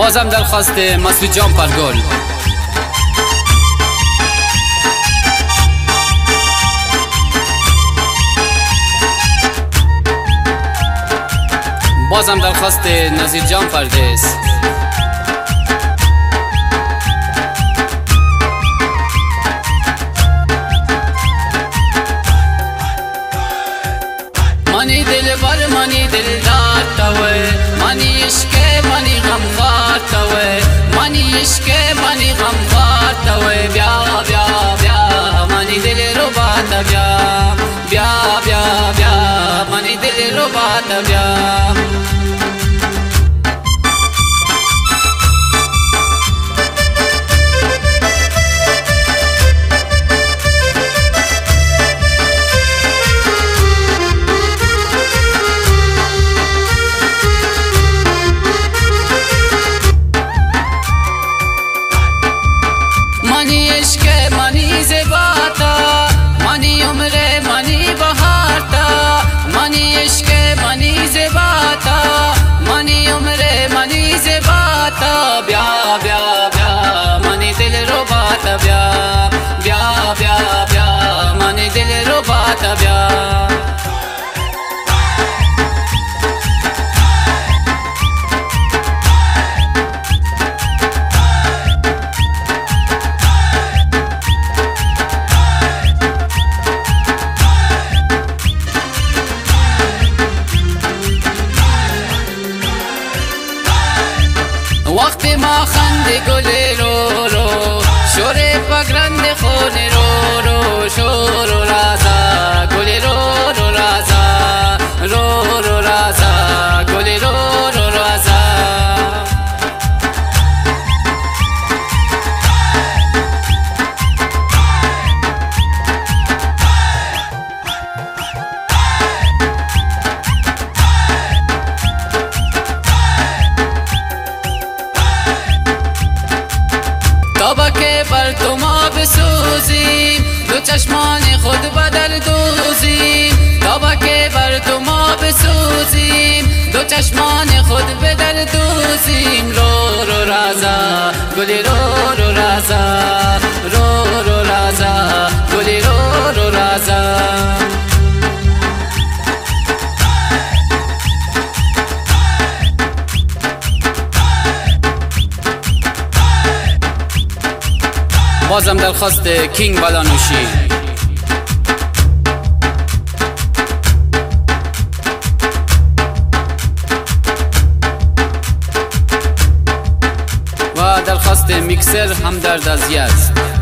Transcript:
بازم درخواست مسعود جان پرگل. بازم درخواست نظیر جان پردیس. منی دل بر منی دل دار توی، منی عشق منی غم خار توی، منی عشق منی غم خار توی. بیا بیا بیا منی دل رو بات بیا، بیا بیا بیا منی دل رو بات بیا. منی عشق منی زباتا، منی عمر منی بهارتا، منی عشق منی زباتا، منی عمر منی زباتا. بیا بیا بیا منی دل رو باتا بیا، بیا بیا بیا منی دل رو باتا بیا. وقت ما خند گل رو رو، شور پگرند خون رو رو، شور و رازا گل رو رو رازا، رو رو رازا گل رو رو رازا. تا که بر تو ما بسوزیم، دو چشمان خود بدل دوزیم. تا که بر تو ما بسوزیم، دو چشمان خود بدل دوزیم. رو رو رازا گلی رو رو رازا، رو رو رازا گلی رو رو رازا. بازم درخواست کینگ بلانوشی. و درخواست میکسر همدرد از یزد.